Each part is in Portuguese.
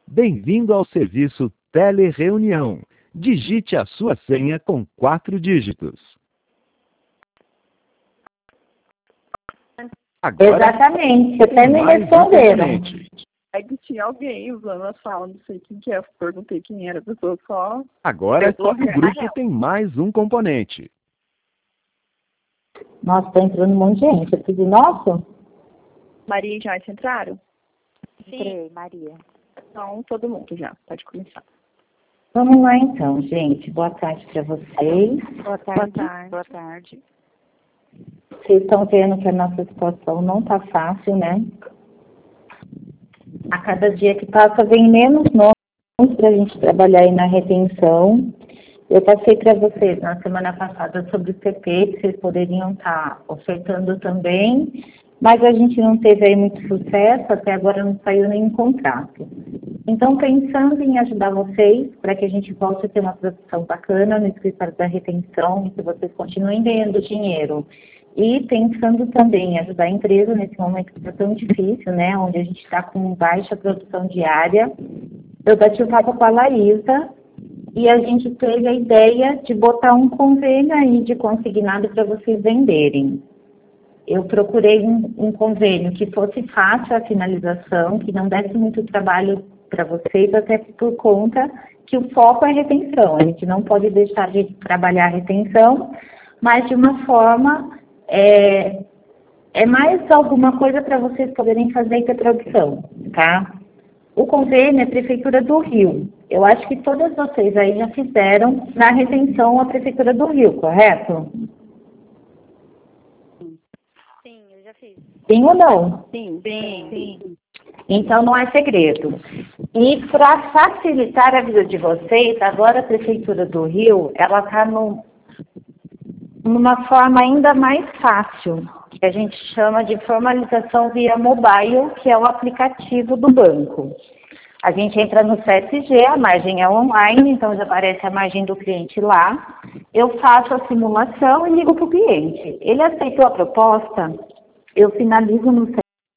Bem-vindo ao serviço Telereunião. Digite a sua senha com 4 dígitos. Agora, Exatamente, até me mais um responderam. componente. É que tinha alguém usando a sala, não sei quem que é. Eu perguntei quem era, a pessoa só... Agora, Pegou o grupo tem mais um componente. Nossa, tá entrando um monte de gente. É tudo nosso? Maria e Joyce entraram? Entrei, Maria. Então, todo mundo já. Pode começar. Vamos lá então, gente. Boa tarde para vocês. Boa tarde. Boa tarde. Vocês estão vendo que a nossa situação não tá fácil, né? A cada dia que passa, vem menos nomes para a gente trabalhar aí na retenção. Eu passei para vocês na semana passada sobre o CP, que vocês poderiam estar ofertando também, mas a gente não teve aí muito sucesso, até agora não saiu nenhum contrato. Então, pensando em ajudar vocês, para que a gente possa ter uma produção bacana no escritório da retenção, e que vocês continuem ganhando dinheiro. E pensando também em ajudar a empresa nesse momento que está tão difícil, né, onde a gente está com baixa produção diária, eu bati o papo com a Laísa, e a gente teve a ideia de botar um convênio aí de consignado para vocês venderem. Eu procurei um convênio que fosse fácil a finalização, que não desse muito trabalho para vocês, até por conta que o foco é retenção. A gente não pode deixar de trabalhar a retenção, mas de uma forma, é mais alguma coisa para vocês poderem fazer aí com a produção, tá? O convênio é a Prefeitura do Rio. Eu acho que todas vocês aí já fizeram na retenção a Prefeitura do Rio, correto? Sim, eu já fiz. Sim ou não? Sim. Então não é segredo. E para facilitar a vida de vocês, agora a Prefeitura do Rio, ela está numa forma ainda mais fácil, que a gente chama de formalização via mobile, que é o aplicativo do banco. A gente entra no CSG, a margem é online, então já aparece a margem do cliente lá. Eu faço a simulação e ligo para o cliente. Ele aceitou a proposta, eu finalizo no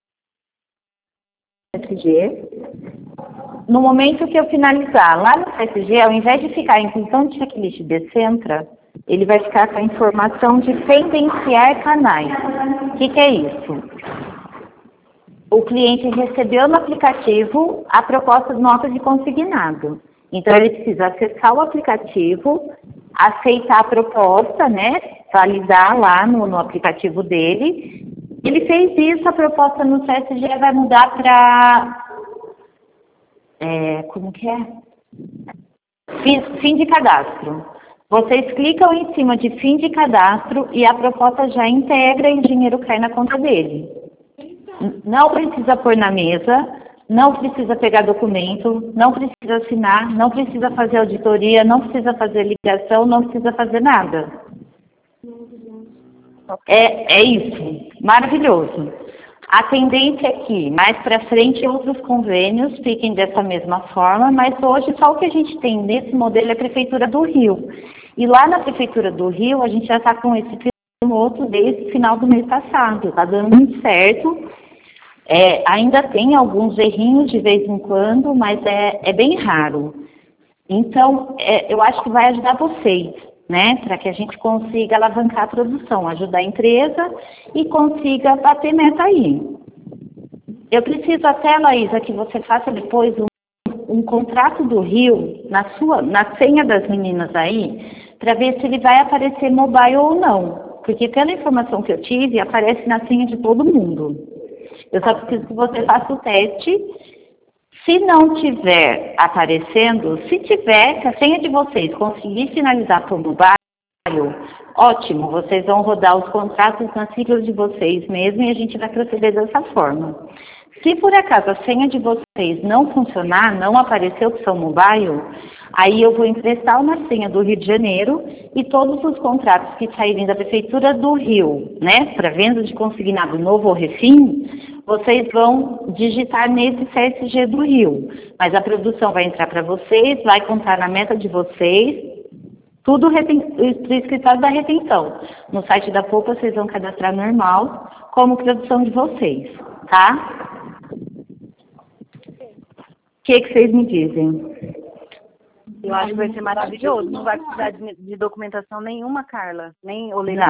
CSG. No momento que eu finalizar lá no CSG, ao invés de ficar em função de checklist de Centra, ele vai ficar com a informação de pendenciar canais. O que é isso? O cliente recebeu no aplicativo a proposta de nota de consignado. Então, ele precisa acessar o aplicativo, aceitar a proposta, né? Validar lá no aplicativo dele. Ele fez isso, a proposta no CSG vai mudar para... como que é? Fim de cadastro. Vocês clicam em cima de fim de cadastro e a proposta já integra e o dinheiro cai na conta dele. Não precisa pôr na mesa, não precisa pegar documento, não precisa assinar, não precisa fazer auditoria, não precisa fazer ligação, não precisa fazer nada. É isso, maravilhoso. A tendência é que, mais para frente, outros convênios fiquem dessa mesma forma, mas hoje só o que a gente tem nesse modelo é a Prefeitura do Rio. E lá na Prefeitura do Rio, a gente já está com esse piloto desde o final do mês passado. Está dando muito certo. Ainda tem alguns errinhos de vez em quando, mas é bem raro. Então, eu acho que vai ajudar vocês, né? Para que a gente consiga alavancar a produção, ajudar a empresa e consiga bater meta aí. Eu preciso até, Laísa, que você faça depois um contrato do Rio na senha das meninas aí, para ver se ele vai aparecer mobile ou não. Porque pela informação que eu tive, aparece na senha de todo mundo. Eu só preciso que você faça o teste. Se não tiver aparecendo, se tiver, que a senha de vocês conseguir finalizar por mobile, ótimo, vocês vão rodar os contratos nas siglas de vocês mesmo e a gente vai proceder dessa forma. Se por acaso a senha de vocês não funcionar, não aparecer a opção mobile, aí eu vou emprestar uma senha do Rio de Janeiro e todos os contratos que saírem da Prefeitura do Rio, né, para venda de consignado novo ou refim, vocês vão digitar nesse CSG do Rio. Mas a produção vai entrar para vocês, vai contar na meta de vocês, tudo do escritório da retenção. No site da Poupa vocês vão cadastrar normal, como produção de vocês, tá? que vocês me dizem? Eu acho que vai ser maravilhoso. Não vai precisar de documentação nenhuma, Carla. Nem olerite.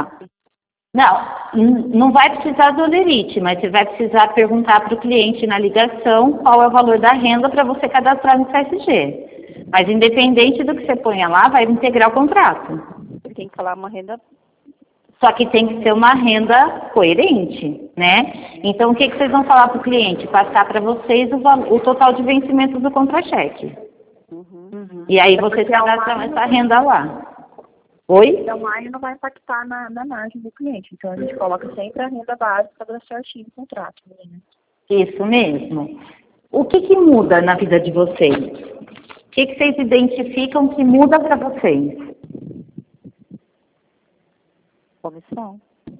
Não vai precisar do olerite, mas você vai precisar perguntar para o cliente na ligação qual é o valor da renda para você cadastrar no CSG. Mas independente do que você ponha lá, vai integrar o contrato. Tem que falar uma renda. Só que tem que ser uma renda coerente, né? Então, o que vocês vão falar para o cliente? Passar para vocês o total de vencimentos do contra-cheque. E aí vocês cadastram essa renda lá. Oi? Então, aí não vai impactar na margem do cliente. Então, a gente coloca sempre a renda básica para dar certinho no contrato. Né? Isso mesmo. O que muda na vida de vocês? O que vocês identificam que muda para vocês? Comissão.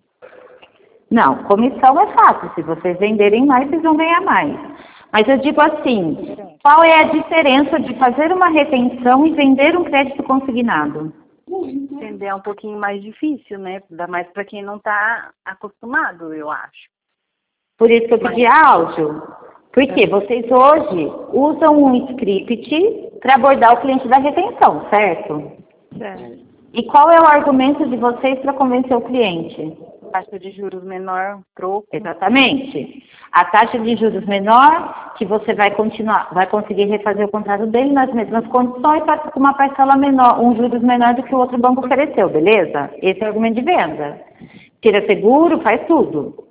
Não, comissão é fácil. Se vocês venderem mais, vocês vão ganhar mais. Mas eu digo assim, qual é a diferença de fazer uma retenção e vender um crédito consignado? Entender é um pouquinho mais difícil, né? Ainda mais para quem não está acostumado, eu acho. Por isso que eu pedi áudio. Porque vocês hoje usam um script para abordar o cliente da retenção, certo? Certo. E qual é o argumento de vocês para convencer o cliente? Taxa de juros menor, troco. Exatamente. A taxa de juros menor, que você vai conseguir refazer o contrato dele nas mesmas condições, com uma parcela menor, um juros menor do que o outro banco ofereceu, beleza? Esse é o argumento de venda. Tira seguro, faz tudo.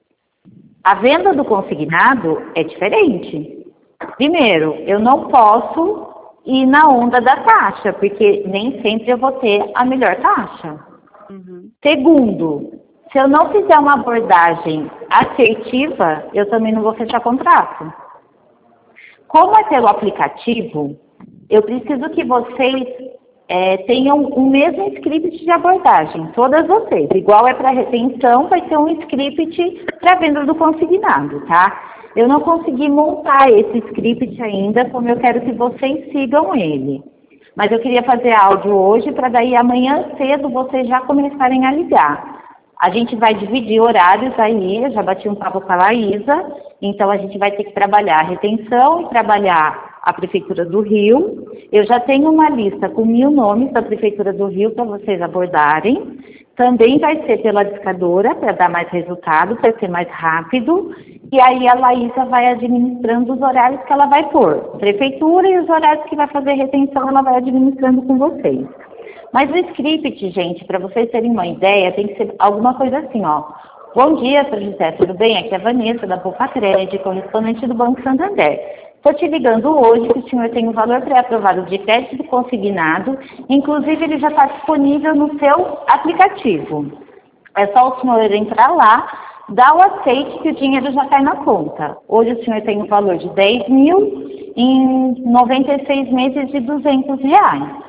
A venda do consignado é diferente. Primeiro, eu não posso ir na onda da taxa, porque nem sempre eu vou ter a melhor taxa. Segundo, se eu não fizer uma abordagem assertiva, eu também não vou fechar contrato. Como é pelo aplicativo, eu preciso que vocês tenham o mesmo script de abordagem, todas vocês. Igual é para retenção, vai ter um script para venda do consignado, tá? Eu não consegui montar esse script ainda, como eu quero que vocês sigam ele. Mas eu queria fazer áudio hoje para daí amanhã cedo vocês já começarem a ligar. A gente vai dividir horários aí, eu já bati um papo com a Laísa, então a gente vai ter que trabalhar a retenção e trabalhar a Prefeitura do Rio. Eu já tenho uma lista com 1000 nomes da Prefeitura do Rio para vocês abordarem. Também vai ser pela discadora, para dar mais resultado, para ser mais rápido. E aí a Laísa vai administrando os horários que ela vai pôr. Prefeitura e os horários que vai fazer retenção, ela vai administrando com vocês. Mas o script, gente, para vocês terem uma ideia, tem que ser alguma coisa assim, ó. Bom dia, Sr. José, tudo bem? Aqui é a Vanessa, da Poupa Crédito, correspondente do Banco Santander. Estou te ligando hoje que o senhor tem um valor pré-aprovado de crédito consignado, inclusive ele já está disponível no seu aplicativo. É só o senhor entrar lá, dar o aceite que o dinheiro já cai na conta. Hoje o senhor tem um valor de 10 mil em 96 meses de R$200.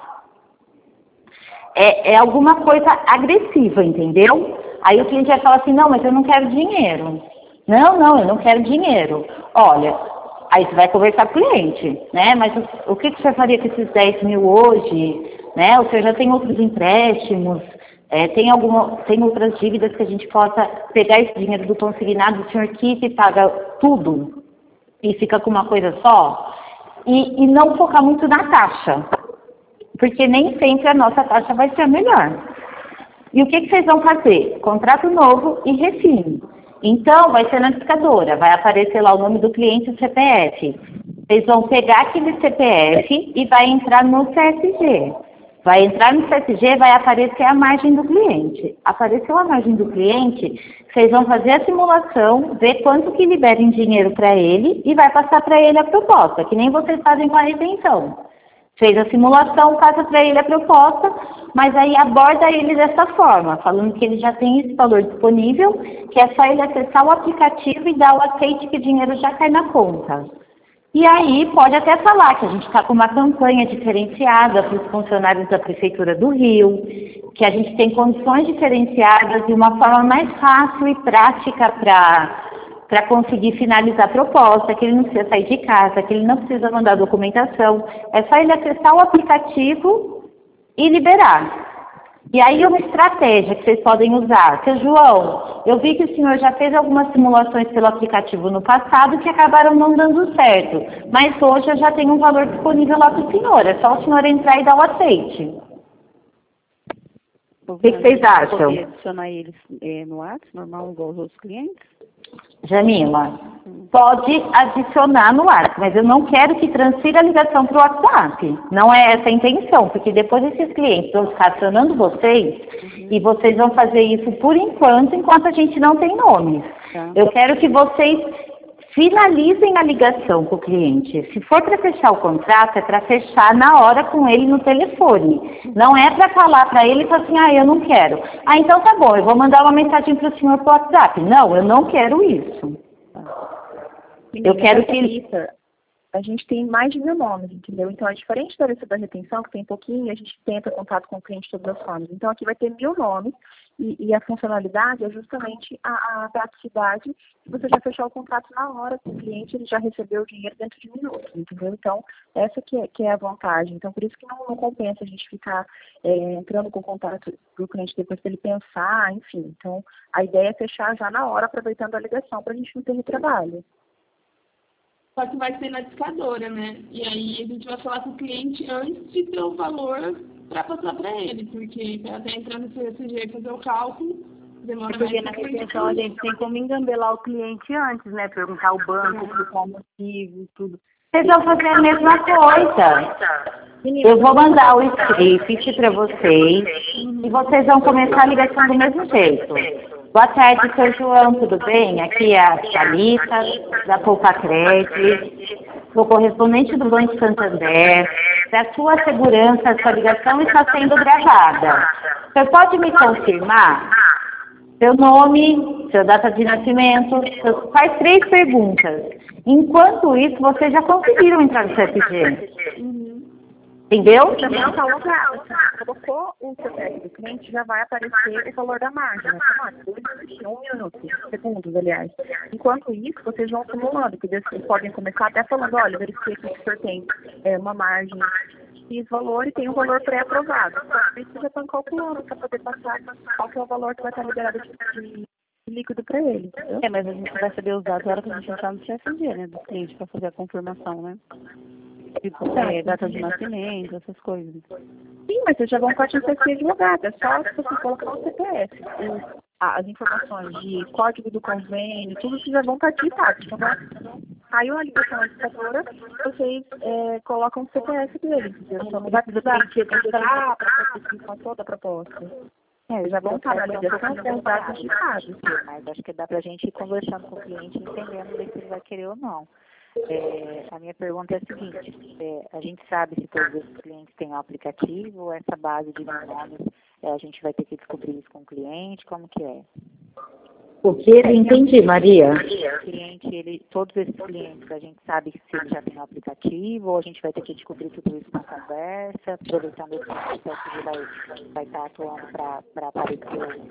É alguma coisa agressiva, entendeu? Aí o cliente vai falar assim, não, mas eu não quero dinheiro. Não, eu não quero dinheiro. Olha, aí você vai conversar com o cliente, né? Mas o que você faria com esses 10 mil hoje? Né? O senhor já tem outros empréstimos, tem outras dívidas que a gente possa pegar esse dinheiro do consignado, o senhor quita e paga tudo e fica com uma coisa só? E não focar muito na taxa. Porque nem sempre a nossa taxa vai ser a melhor. E o que vocês vão fazer? Contrato novo e refim. Então, vai ser na discadora, vai aparecer lá o nome do cliente e o CPF. Vocês vão pegar aquele CPF e vai entrar no CSG. Vai entrar no CSG, vai aparecer a margem do cliente. Apareceu a margem do cliente, vocês vão fazer a simulação, ver quanto que libera em dinheiro para ele e vai passar para ele a proposta, que nem vocês fazem com a retenção. Fez a simulação, passa para ele a proposta, mas aí aborda ele dessa forma, falando que ele já tem esse valor disponível, que é só ele acessar o aplicativo e dar o aceite que o dinheiro já cai na conta. E aí pode até falar que a gente está com uma campanha diferenciada para os funcionários da Prefeitura do Rio, que a gente tem condições diferenciadas e uma forma mais fácil e prática para conseguir finalizar a proposta, que ele não precisa sair de casa, que ele não precisa mandar documentação. É só ele acessar o aplicativo e liberar. E aí uma estratégia que vocês podem usar. Seu João, eu vi que o senhor já fez algumas simulações pelo aplicativo no passado que acabaram não dando certo. Mas hoje eu já tenho um valor disponível lá para o senhor. É só o senhor entrar e dar o aceite. O que vocês acham? Poder adicionar eles no WhatsApp, normal, igual os outros clientes? Jamila, pode adicionar no WhatsApp, mas eu não quero que transfira a ligação para o WhatsApp. Não é essa a intenção, porque depois esses clientes vão ficar acionando vocês e vocês vão fazer isso por enquanto a gente não tem nomes. Tá. Eu quero que vocês finalizem a ligação com o cliente. Se for para fechar o contrato, é para fechar na hora com ele no telefone. Não é para falar para ele e falar assim, eu não quero. Então tá bom, eu vou mandar uma mensagem para o senhor por WhatsApp. Não, eu não quero isso. Menina, eu quero que... A gente tem mais de 1000 nomes, entendeu? Então é diferente da lista da retenção, que tem pouquinho, a gente tenta contato com o cliente de todas as formas. Então aqui vai ter 1000 nomes e a funcionalidade é justamente a praticidade de você já fechar o contrato na hora com o cliente, ele já recebeu o dinheiro dentro de minutos, entendeu? Então essa que é a vantagem. Então por isso que não compensa a gente ficar entrando com o contato do cliente depois para ele pensar, enfim. Então a ideia é fechar já na hora, aproveitando a ligação para a gente não ter retrabalho. Só que vai ser na discadora, né? E aí a gente vai falar com o cliente antes de ter o valor para passar para ele, porque para até entrar no CSG e fazer o cálculo, demora mais. Porque na retenção a gente tem como engambelar o cliente antes, né? Perguntar ao banco qual o motivo, tudo. Vocês vão fazer a mesma coisa. Eu vou mandar o script para vocês e vocês vão começar a ligação do mesmo jeito. Boa tarde, seu João, tudo bem? Aqui é a Thalita, da Poupa Crédito, sou correspondente do Banco Santander. Para sua segurança, sua ligação está sendo gravada. Você pode me confirmar seu nome, sua data de nascimento? Faz 3 perguntas. Enquanto isso, vocês já conseguiram entrar no CSG. Entendeu? Também está logado. Se colocou o CPF do cliente, já vai aparecer o valor da margem. Um minuto, segundos, aliás. Enquanto isso, vocês vão simulando, porque vocês podem começar até falando, olha, verifiquei que o senhor tem uma margem X valor e tem um valor pré-aprovado. Então, vocês já estão calculando para poder passar qual que é o valor que vai estar liberado de líquido para ele. Entendeu? Mas a gente vai saber os dados na hora que a gente entrar no CSG, né, do cliente, para fazer a confirmação, né? Tipo, data de nascimento, essas coisas. Sim, mas vocês já vão partir do CSG advogado. É só se você colocar o CPF. As informações de código do convênio, tudo que já vão partir, tá? Então, aí uma ligação licitadora, vocês colocam o CPF dele. Então não vai precisar entrar para fazer toda a proposta. Já vão estar na ligação com os dados digitados. Mas acho que dá para a gente ir conversando com o cliente, entendendo se ele vai querer ou não. A minha pergunta é a seguinte, a gente sabe se todos os clientes têm um aplicativo ou essa base de nomes, a gente vai ter que descobrir isso com o cliente, como que é? O que? Eu entendi, Maria. O cliente, todos esses clientes, a gente sabe se ele já tem um aplicativo ou a gente vai ter que descobrir tudo isso na conversa, aproveitando esse processo que vai estar atuando para aparecer.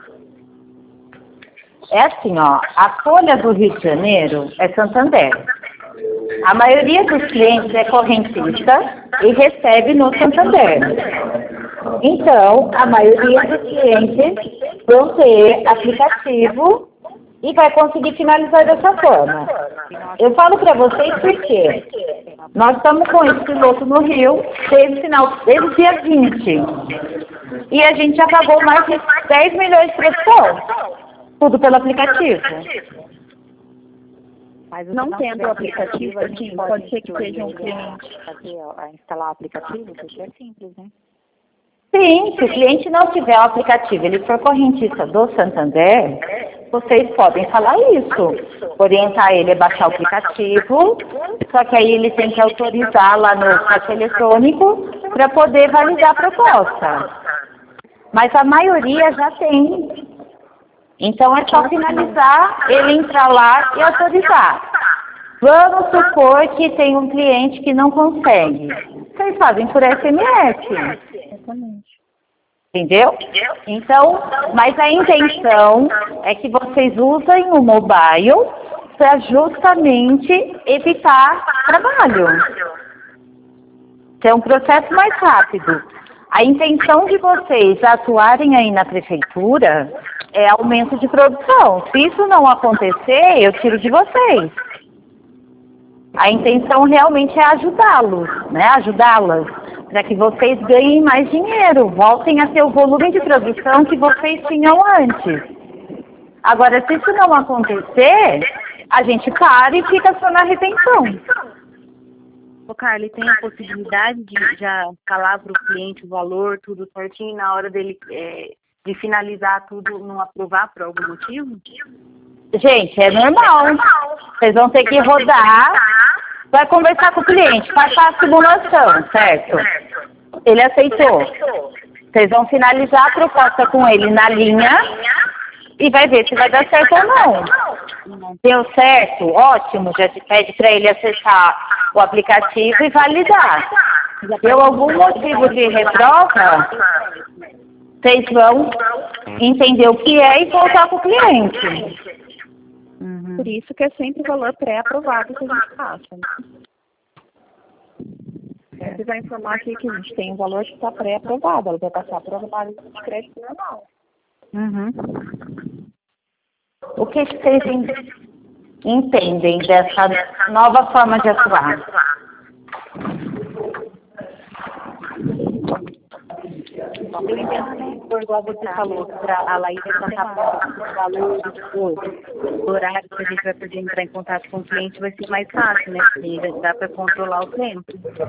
É assim, ó, a folha do Rio de Janeiro é Santander. A maioria dos clientes é correntista e recebe no Santander. Então, a maioria dos clientes vão ter aplicativo e vai conseguir finalizar dessa forma. Eu falo para vocês porque nós estamos com esse piloto no Rio desde o dia 20. E a gente já pagou mais de 10 milhões de produção. Tudo pelo aplicativo. Mas não tendo o aplicativo, assim, pode ser que seja um cliente. Instalar o aplicativo, porque é simples, né? Sim, se o cliente não tiver o aplicativo, ele for correntista do Santander, vocês podem falar isso. Orientar ele a baixar o aplicativo, só que aí ele tem que autorizar lá no caixa eletrônico para poder validar a proposta. Mas a maioria já tem. Então é só finalizar, ele entrar lá e autorizar. Vamos supor que tem um cliente que não consegue. Vocês fazem por SMS. Exatamente. Entendeu? Então, mas a intenção é que vocês usem o mobile para justamente evitar trabalho. Que é um processo mais rápido. A intenção de vocês atuarem aí na prefeitura é aumento de produção. Se isso não acontecer, eu tiro de vocês. A intenção realmente é ajudá-los, né? Ajudá-las, para que vocês ganhem mais dinheiro, voltem a ter o volume de produção que vocês tinham antes. Agora, se isso não acontecer, a gente para e fica só na retenção. Ô, Carly, tem a possibilidade de já falar para o cliente o valor, tudo certinho, na hora dele de finalizar tudo, não aprovar por algum motivo? Gente, é normal. Vocês vão ter que rodar, vai conversar com o cliente, passar a simulação, certo? Ele aceitou. Vocês vão finalizar a proposta com ele na linha e vai ver se vai dar certo ou não. Deu certo? Ótimo, já te pede para ele acessar o aplicativo e validar. Deu algum motivo de reprova, vocês vão entender o que é e voltar com o cliente. Por isso que é sempre valor pré-aprovado que a gente passa. Sempre vai informar aqui que a gente tem um valor que está pré-aprovado, ela vai passar para a análise de crédito normal. O que vocês entendem dessa nova forma de atuar? Eu entendo, né? Igual você falou, para a Laís passar o valor do horário que a gente vai poder entrar em contato com o cliente vai ser mais fácil, né? Porque dá para controlar o tempo.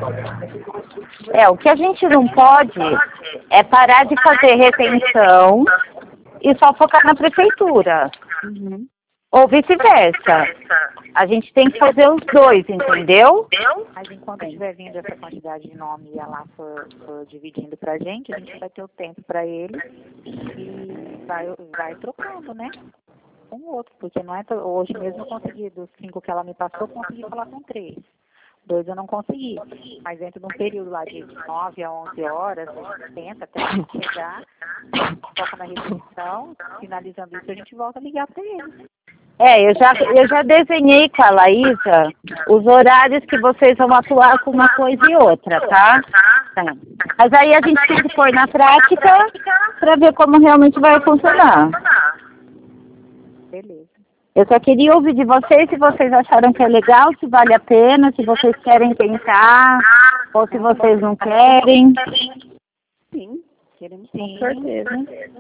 O que a gente não pode é parar de fazer retenção e só focar na prefeitura. Ou vice-versa. A gente tem que fazer os dois, entendeu? Mas enquanto estiver vindo essa quantidade de nome e ela for dividindo pra gente, a gente vai ter o tempo para ele e vai trocando, né? Com o outro, porque não é hoje mesmo eu consegui, dos 5 que ela me passou, eu consegui falar com 3. 2 eu não consegui. Mas dentro de um período lá de 9 a 11 horas, a gente tenta até chegar, toca na restrição, finalizando isso, a gente volta a ligar para ele. Eu já desenhei com a Laísa os horários que vocês vão atuar com uma coisa e outra, tá? Mas aí a gente tem que pôr na prática para ver como realmente vai funcionar. Beleza. Eu só queria ouvir de vocês se vocês acharam que é legal, se vale a pena, se vocês querem tentar, ou se vocês não querem. Sim, Queremos com certeza.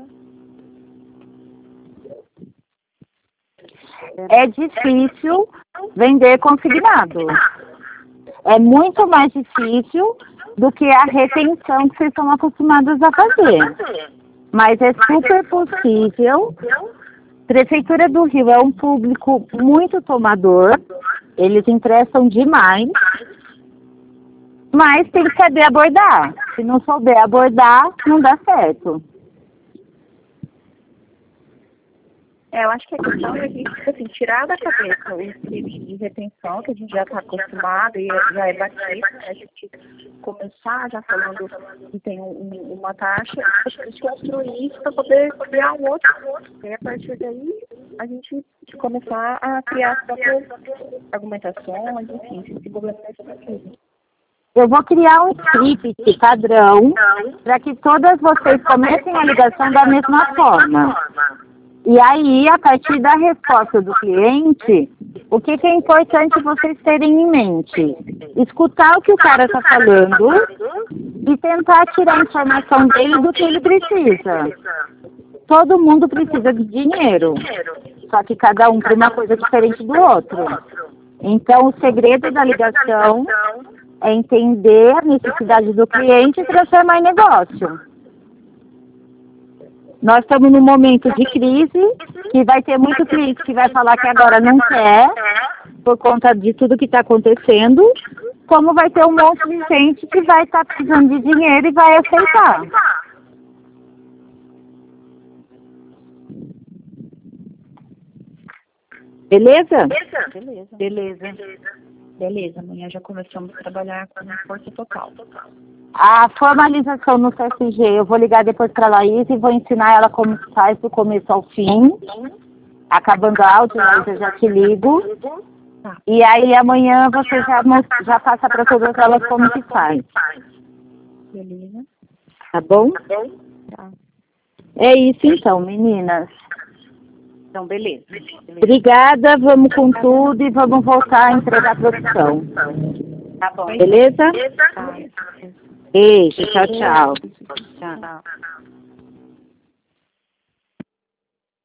É difícil vender consignado. É muito mais difícil do que a retenção que vocês estão acostumados a fazer. Mas é super possível. Prefeitura do Rio é um público muito tomador, eles emprestam demais, mas tem que saber abordar. Se não souber abordar, não dá certo. Eu acho que a questão é a gente, assim, tirar da cabeça o script de retenção, que a gente já está acostumado e já é batido, né? A gente começar já falando que tem uma taxa, a gente construir isso para poder criar um outro. E a partir daí, a gente começar a criar as próprias argumentações, enfim, se desenvolver nesse sentido. Eu vou criar um script padrão para que todas vocês comecem a ligação da mesma forma. E aí, a partir da resposta do cliente, o que é importante vocês terem em mente? Escutar o que o cara está falando e tentar tirar a informação dele do que ele precisa. Todo mundo precisa de dinheiro, só que cada um tem uma coisa diferente do outro. Então, o segredo da ligação é entender a necessidade do cliente e transformar em negócio. Nós estamos num momento de crise, que vai ter muito cliente que vai falar que agora não quer, por conta de tudo que está acontecendo, como vai ter um monte de gente que vai estar precisando de dinheiro e vai aceitar. Beleza? Beleza, amanhã já começamos a trabalhar com força total. A formalização no CSG, eu vou ligar depois para a Laís e vou ensinar ela como faz do começo ao fim. Acabando a áudio, eu já te ligo. E aí amanhã você já passa para todas elas como que faz. Beleza. Tá bom? Tá. É isso então, meninas. Então, beleza. Obrigada, vamos com tudo e vamos voltar a entregar a produção. Tá bom. Beleza? Tá. Beijo, tchau, tchau. Tchau.